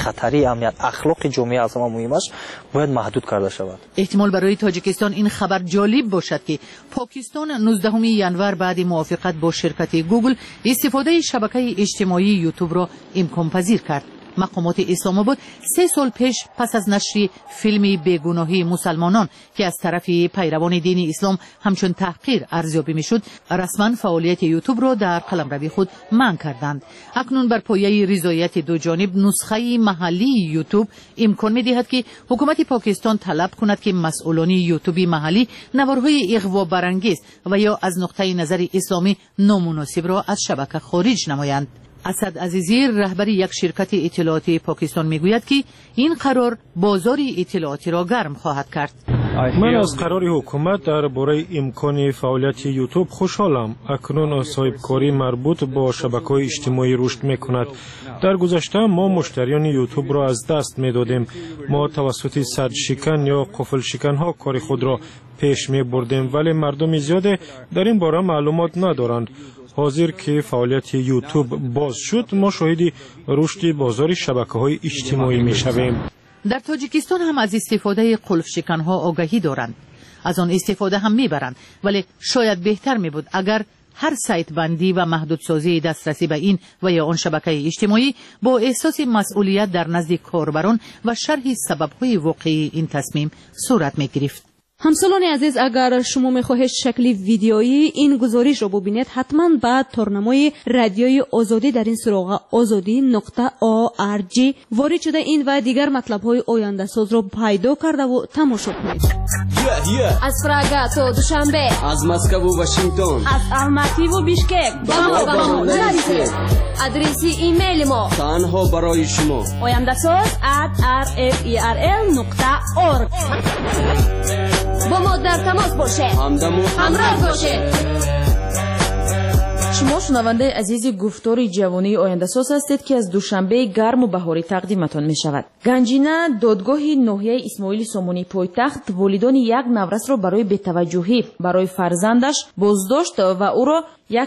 خطری امنیت اخلاق جامعه از همه مهم است، باید محدود کرده شود. احتمال برای تاجیکستان این خبر جالب باشد که پاکستان 19 ژانویه بعد موافقت با شرکت گوگل استفاده شبکه اجتماعی یوتیوب را امکان پذیر کرد. مقامات اسلام آباد 3 سال پیش پس از نشر فیلم بیگناهی مسلمانان که از طرف پیروان دین اسلام همچون تحقیر ارزیابی میشد، رسما فعالیت یوتیوب را در قلمرو خود منع کردند. اکنون بر پایه رضایت دو جانب نسخه محلی یوتیوب امکان می‌دهد که حکومت پاکستان طلب کند که مسئولان یوتیوب محلی نوارهای اغوا برانگیز و یا از نقطه نظر اسلامی نامناسب را از شبکه خارج نمایند. اسد عزیزی رهبر یک شرکت اطلاعاتی پاکستان میگوید که این قرار بازار اطلاعاتی را گرم خواهد کرد. من از قرار حکومت درباره امکان فعالیت یوتیوب خوشحالم. اکنون صاحبکاری مربوط با شبکه‌های اجتماعی رشد میکند. در گذشته ما مشتریان یوتیوب را از دست میدادیم. ما توسط صد شکن یا قفل شکن ها کار خود را پیش می بردیم، ولی مردم زیاد در این باره معلومات ندارند. حاضر که فعالیت یوتیوب باز شد، ما شاهد رشد بازار شبکه‌های اجتماعی می‌شویم. در تاجیکستان هم از استفاده قلف شکن‌ها آگاهی دارند. از آن استفاده هم می‌برند، ولی شاید بهتر می‌بود اگر هر سایت بندی و محدودسازی دسترسی به این و یا آن شبکه اجتماعی با احساس مسئولیت در نزد کاربران و شرح سبب‌های واقعی این تصمیم صورت می‌گرفت. همسالان عزیز، اگر شما میخواهید شکلی ویدیویی این گزارش را ببینید، حتما بعد تارنمای رادیوی آزادی در این سراغ azadi.org وارد شده این و دیگر مطلب‌های آینده ساز را پیدا کرده و تماشا کنید. از پراگا تا دوشنبه، از مسکو و واشنگتن، از الماتی و بیشکک، آدرس ایمیل ما تنها برای شما oyandasaz@rferl.org. با ما در تماس باشه، همراه باشه. شما شنونده عزیز گفتار جوانی آینده‌ساز هستید که از دوشنبه گرم و بهاری تقدیمتان می شود. گنجینه دادگاه ناحیه اسماعیل سامانی پایتخت والدان یک نورس را برای بی‌توجهی برای فرزندش بازداشت و او را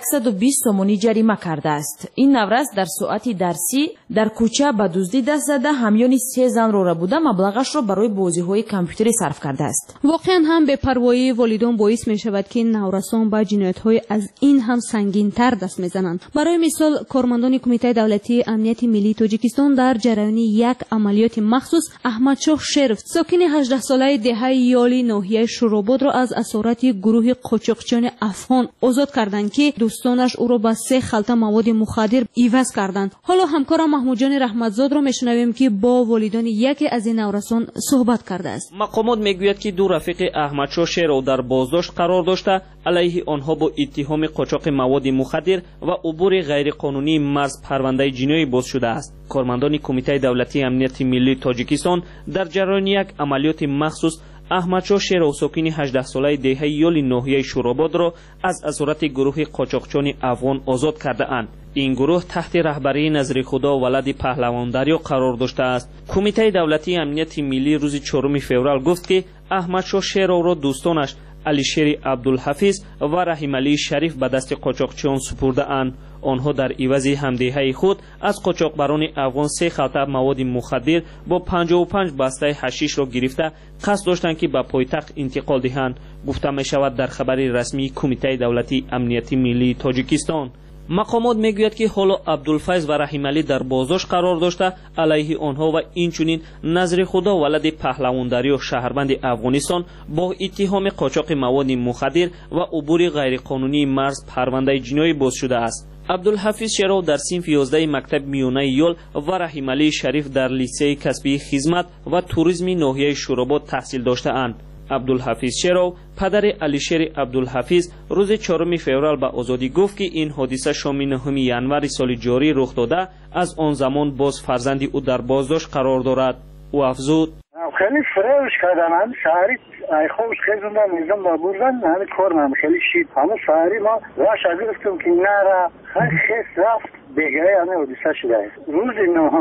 120 سامانی جریمه کرده است. این نورس در ساعت درسی در کوچه به دزدی دست زده همیان 3 زن را بوده مبلغش را برای بازی‌های کامپیوتری صرف کرده است. واقعا هم بی‌پروایی والدان باعث می شود که نورسان به جنایت‌های از این هم سنگین‌تر دست می‌زنند. برای مثال کارمندان کمیته دولتی امنیت ملی تاجیکستان در جریان یک عملیات مخصوص احمدشاه شرف ساکن 18 ساله دهه یالی ناحیه شوراباد را از اسارت گروه قاچاقچیان افغان آزاد کردند که دوستانش او را با 3 خلطه مواد مخدر عوض کردند. حالا همکارم محمود جان رحمتزاد را میشنویم که با والدان یکی از این نورسان صحبت کرده است. مقامات میگوید که دو رفیق احمدشاه شرف در بازداشت قرار داشته علیه آنها با اتهام قاچاق مواد مخدر و عبور غیرقانونی مرز پرونده جنایی باز شده است. کارمندان کمیته دولتی امنیت ملی تاجیکستان در جریان یک عملیات مخصوص احمدشاه شرف ساکن 18 ساله دهه یالی ناحیه شوراباد را از اسارت گروه قاچاقچیان افغان آزاد کرده اند. این گروه تحت رهبری نظری خدا ولد پهلوان دریا قرار داشته است. کمیته دولتی امنیت ملی روز 4 فوریه گفت که احمدشاه شرف را دوستانش علیشیر عبدالحفیظ و رحیم علی شریف به دست قاچاقچیان سپرده اند. آنها در عوض همدهی خود از قاچاقبران افغان 3 خلطه مواد مخدر با 55 بسته حشیش را گرفته قصد داشتند که به پایتخت انتقال دهند. گفته می شود در خبر رسمی کمیته دولتی امنیت ملی تاجیکستان. مقامات میگوید که حالا عبدالفیض و رحیم علی در بازداشت قرار داشته علیه آنها و اینچنین نظر خدا ولد پهلوان دریا شهروند افغانستان با اتهام قاچاق مواد مخدر و عبور غیرقانونی مرز پرونده جنایی باز شده است. عبدالحفیظ شرف در صنف 11 مکتب میانه یال و رحیم علی شریف در لیسه کسبی خدمت و توریسم ناحیه شوراباد تحصیل داشته اند. عبدالحفیظ شرف پدر علیشیر عبدالحفیظ روز 4 فوریه به آزادی گفت که این حادثه شام 9 ژانویه سال جاری رخ داده از آن زمان باز فرزند او در بازداشت قرار دارد. او افزود خیلی فرش کردم هم شهری خوش خیزوندم میزم با بردن همین کارم خیلی شید همه شهری ما راش گرفتم که نره خیلی خیس رفت بگه همه حادثه شده روز 9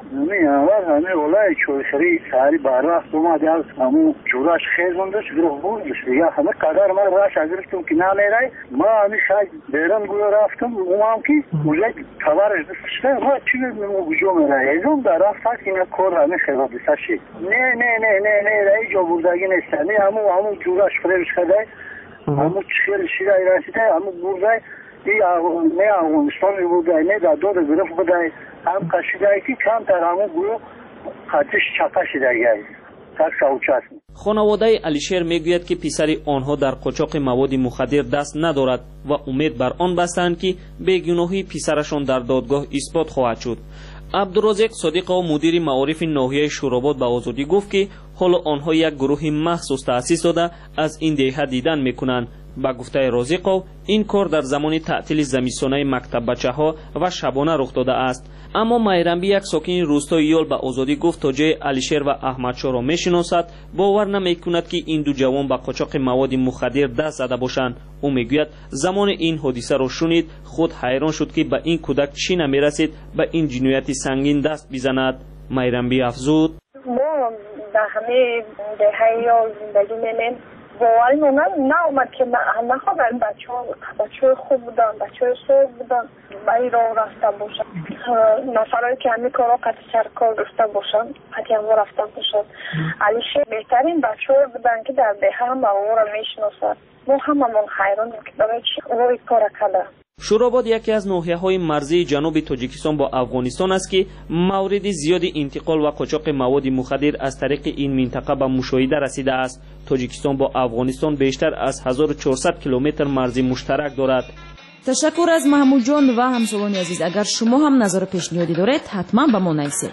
همه اولای چوشری ساری بارافت اومده از همون جوراش خیزوندش گروه بودش دیگه همه قدر من راش اگرفتم که نمیره ما همیشه بیرون گروه رفتم اومام که اوزای تبارش دستشته ما چی بگم گجو میره ایزون در رفت که اینا کار همه خیلی دیساشی نه رای جو بردگی نیسته نه همون جوراش خریبش خده همون چخیر شیره ایرانسیده همون بردای نه افغانستانی بوده نه در دور گرفت بوده هم قشیده که کم تر همون گروه خطش چپشی درگه تک سوچست. خانواده علیشیر میگوید که پسر آنها در قاچاق مواد مخدر دست ندارد و امید بر آن بستند که بیگناهی پسرشان در دادگاه اثبات خواهد شد. عبدالرزاق صادق و مدیر معارف ناحیه شوراباد به آزادی گفت که حالا آنها یک گروه مخصوص تأسیس داده از این دهه دیدن میکنند. با گفته رازق این کار در زمان تعطیل زمستانه مکتب بچه‌ها و شبانه رخ داده است. اما مایرنبی یک ساکن روستای یال به آزادی گفت تا جای علیشیر و احمدشاه را میشناسد باور نمیکند که این دو جوان به قاچاق مواد مخدر دست زده باشند. او میگوید زمان این حادثه را شنید خود حیران شد که به این کودک چی نمیرسید به این جنایت سنگین دست بزند. مایرنبی افزود ما در همه دهه یال زندگی می‌کنیم واقعا نامد که نخواهد بچه خوب بودن بچه صوب بودن بایی راه رفته باشن نفرهایی که همین کارا قطع سرکار رفته باشن حتی هم رفته باشن علیشه بهترین بچه بودن که در دهه هم او را میشناسد ما هممون حیرانیم که برای چی او کار کرده. شوراباد یکی از ناحیه‌های مرزی جنوب تاجیکستان با افغانستان است که مورد زیاد انتقال و قاچاق مواد مخدر از طریق این منطقه به مشاهده رسیده است. تاجیکستان با افغانستان بیشتر از 1400 کیلومتر مرزی مشترک دارد. تشکر از محمود جان و همسالان عزیز. اگر شما هم نظر پیشنهادی دارید حتما به ما نویسید.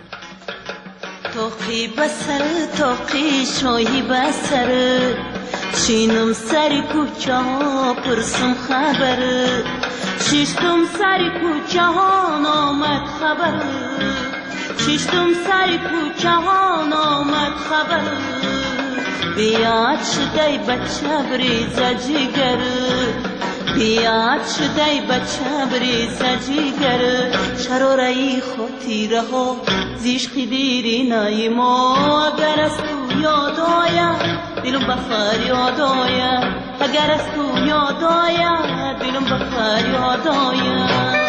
توقی بسر توقی شوی بسر چینم سری کوچه ها پرسم خبر ششتم سری کوچه ها نامد خبر ششتم سری کوچه ها نامد خبر بیاد شدی بچه بریزه جگر بیاد شدی بچه بریزه جگر شرارهی خاطیره ها زیشقی دیری نایما اگر از تو یاد آید دلم به فریاد آید اگر از تو یاد آید دلم به فریاد آید.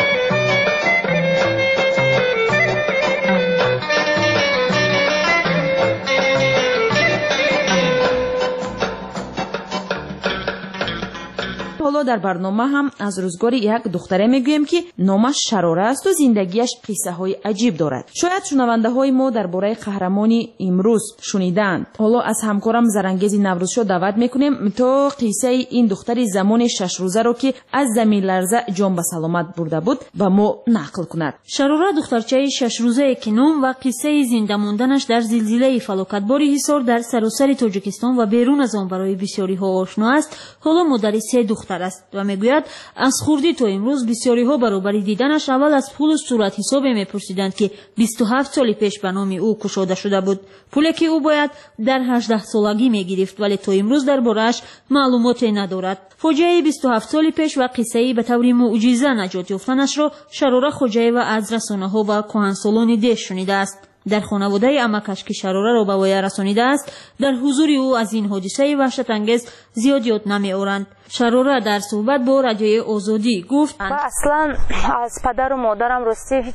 حالا در برنامه هم از روزگار یک دختره میگویم که نامش شراره است و زندگیش قصه های عجیب دارد. شاید شنونده های ما درباره قهرمانی امروز شنیدند. حالا از همکارم زرانگیز نوروزشاه دعوت میکنیم تا قصه این دختر زمان 6 روزه رو که از زمین لرزه جان به سلامت برده بود و ما نقل کند. شراره دخترچه 6 روزه که نام و قصه زنده ماندنش در زلزله فلاکتبار حصار در سراسر تاجیکستان و بیرون از آن برای بسیاری ها آشنا است. حالا مادر سه دختر است و میگوید از خوردی تا امروز بسیاری ها برابر دیدنش اول از پول و صورت حساب میپرسیدند که 27 سال پیش به نام او کشاده شده بود. پولی که او باید در 18 سالگی میگرفت ولی تا امروز درباره‌اش معلوماتی ندارد. فاجعه 27 سال پیش و قصه به طور معجزه نجات یافتنش را شراره خوجه و از رسانه‌ها و کهنسالان ده شنیده است. در خانواده عمکش که شراره را به وی رسانیده است در حضور او از این حادثه وحشت انگیز زیاد یاد نمی‌آورند. شراره در صحبت با رادیوی آزادی گفت اصلا از پدر و مادرم راستی هیچ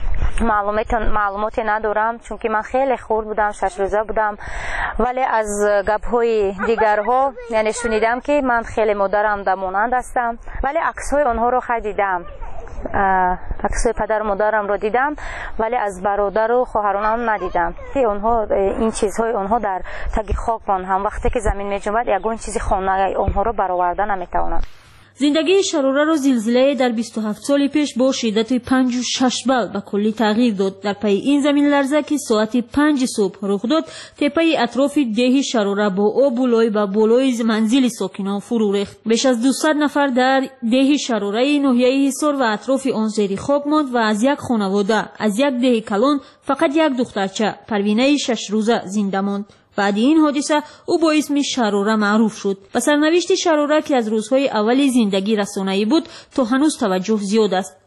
معلوماتی ندارم چون که من خیلی خورد بودم 6 روزه بودم ولی از گپ‌های دیگرها یعنی شنیدم که من خیلی مادرم دمانند هستم ولی عکس‌های آنها رو خریدم عکس‌های پدر و مادرم رو دیدم ولی از برادر و خواهرانم ندیدم. اونها این چیزهای اونها در تگ خاک هم وقتی که زمین می‌جنبد یگان چیزی خانه اونها رو برآورده نمی‌توانند. زندگی شراره را زلزله در 27 سال پیش با شدت 5.6 بال به کلی تغییر داد. در پی این زمین لرزه که ساعت 5 صبح رخ داد تپه اطراف ده شراره با آب و بالای منزل ساکنان فرو ریخت. بیش از 200 نفر در ده شراره ناحیه حصار و اطراف آن زیر خاک ماند و از یک خانواده از یک ده کلان فقط یک دخترچه پروینه 6 روزه زنده ماند. بعد این حادثه او با اسم شراره معروف شد. و سرنوشت شراره که از روزهای اول زندگی رسانه‌ای بود تا هنوز توجه زیاد است.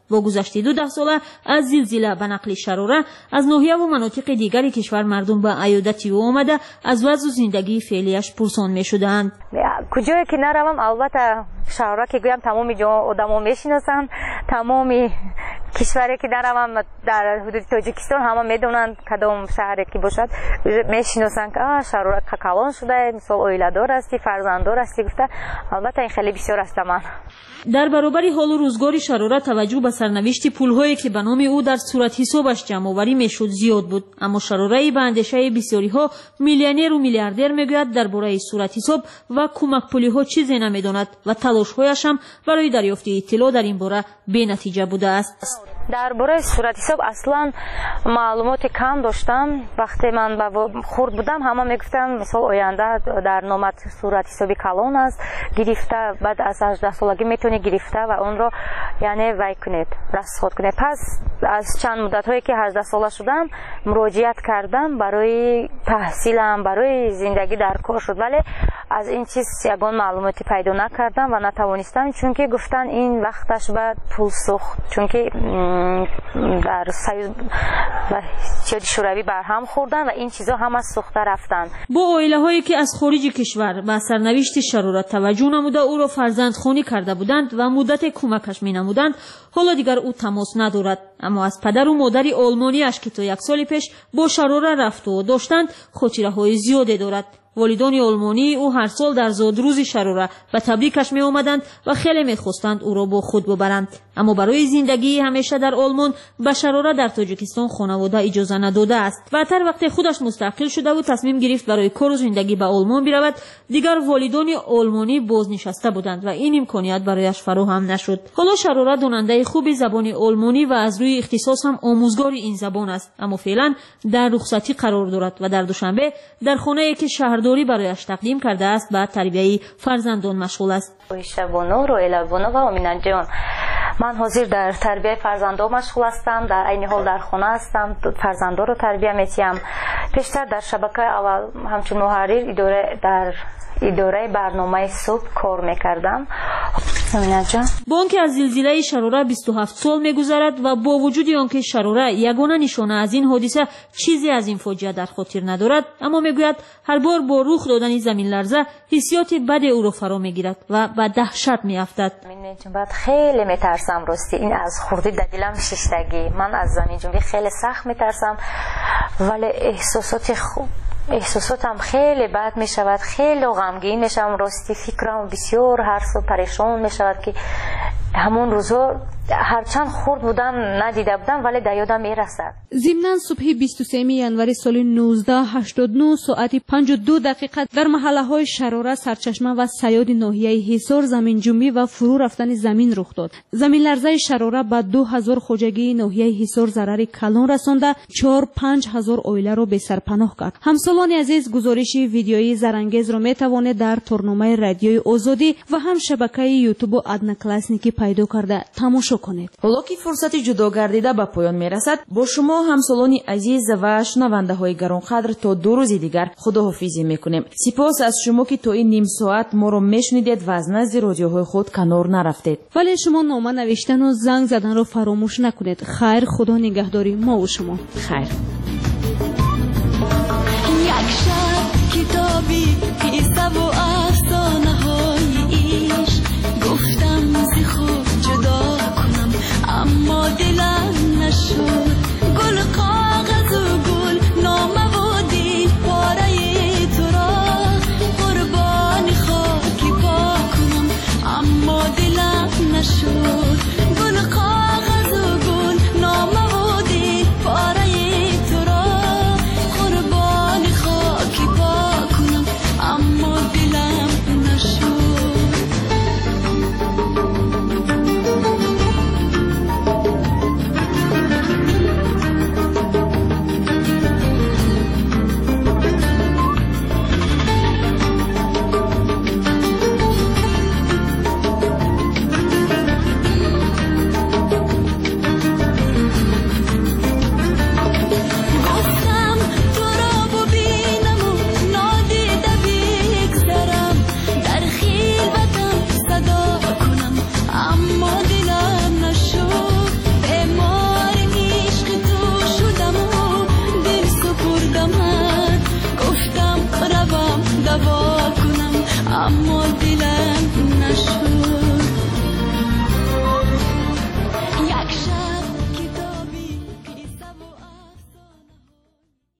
با گذشت 12 ساله از زلزله و نقل شراره از ناحیه و مناطق دیگری کشور مردم به عیادت او آمده از وضع زندگی فعلیش پرسان می‌شدند. کجایی که نروم البته شراره که گویم تمام آدما میشناسن، تمام کشوری که نروم در حدود تاجیکستان همه میدونن کدام شهری که باشد میشناسن که شراره کلان شده، مثلا اویله دار هستی، فرزنددار هستی گفته. البته این خیلی بسیار است. من در برابر حال و روزگار شراره توجه به سرنوشت پول‌هایی که به نام او در صورت حسابش جمع‌آوری میشد زیاد بود، اما شراره به اندیشه بسیاری‌ها میلیونر و میلیاردر میگوید درباره صورت حساب و کمک پولی‌ها چیزی نمیداند و تلاش‌هایش هم برای دریافت اطلاع در این باره بی‌نتیجه بوده است. درباره صورت حساب اصلا معلومات کم داشتم. وقتی من خرد بودم همه میگفتن مثلا آینده در نامت صورت حسابی کلان است، گرفته بعد از 18 سالگی میتونی گرفته و اون رو یعنی وای کنید، رصد کنید. پس از چند مدت هایی که 18 ساله شدم مراجعت کردم برای تحصیلم، برای زندگی در کار شد، ولی از این چیز یگان معلوماتی پیدا نکردم و نتوانستم، چون که گفتن این وقتش بعد پول سوخت، چون که در سیاست و شوروی برهم خوردن و این چیزا هم از سوخته رفتن. با عائله هایی که از خارج کشور به سرنوشت شراره توجه نموده او را فرزندخوانی کرده بودند و مدت کمکش می نمودند، حالا دیگر او تماس ندارد. اما از پدر و مادر آلمانیش که تا 1 سال پیش با شراره رفت و داشتند خاطره های زیادی دارد. والدان آلمانی او هر سال در زادروز شراره به تبریکش می آمدند و خیلی می خواستند او را با خود ببرند، اما برای زندگی همیشه در آلمان به شراره در تاجیکستان خانواده اجازه نداده است. بعدتر وقتی خودش مستقل شده و تصمیم گرفت برای کار و زندگی به آلمان برود، دیگر والدان آلمانی بازنشسته بودند و این امکانیت برایش فراهم نشد. حالا شراره داننده خوب زبان آلمانی و از روی اختصاص هم آموزگار این زبان است، اما فعلا در رخصتی قرار دارد و در دوشنبه در خانه‌ای که شهرداری برایش تقدیم کرده است به تربیت فرزندان مشغول است. من حاضر در تربیت فرزندان مشغول هستم، در عین حال در خانه هستم، فرزندان رو تربیت می‌کنم. پیشتر در شبکه اول همچون محرر در اداره برنامه صبح کار میکردم. با آنکه از زلزله شراره 27 سال میگذرد و با وجود آنکه شراره یگانه نشانه از این حادثه چیزی از این فاجعه در خاطر ندارد، اما میگوید هر بار با رخ دادن زمین لرزه حسیات بد او را فرا میگیرد و به دهشت میافتد. بعد خیلی میترسم، راستی این از خوردی در دلم شیشتگی. من از زمین جنبی خیلی سخت میترسم، ولی احساساتم خیلی بد می شود، خیلی غمگین می شدم. راستی فکرم بسیار هر سو پریشان می شود که همون روزا هرچند خورد بودم ندیده بودم ولی در یادم می رسد. ضمناً صبح 23 ینوری سال 1989 ساعت 52 دقیقه در محله های شراره، سرچشمه و سیاد ناحیه حصار زمین جنبی و فرو رفتن زمین رخ داد. زمین لرزه شراره به 2000 خواجگی ناحیه حصار ضرر کلان رسانده 4-5,000 عائله را به سرپناه کرد. همسالان عزیز گزارش ویدیویی زرانگیز را می توانید در تورنمه رادیوی آزادی و هم شبکه یوتیوب ادنا کلاسنیکی پیدا کرده تماشا کنید. حالا که فرصت جدا گردیده به پایان میرسد، با شما همسالان عزیز و شنونده های گرانقدر تا 2 روز دیگر خداحافظی میکنیم. سپاس از شما که تا این نیم ساعت ما رو میشنیدید و از نزد رادیوهای خود کنار نرفتید. ولی شما نامه نوشتن و زنگ زدن رو فراموش نکنید. خیر، خدا نگهداری ما و شما. خیر. یک شب کتابی پیسته و افسانه های ایش گفتم زی خود جدا کنم، اما دلم نشد. گل کاغذ و گل نامه و دید پاره تو را قربانی خاکی پا کنم، اما دلم نشد. گل کاغذ و گل نامه و دید پاره تو را قربانی خاکی پا کنم، اما دلم نشد. اما دلم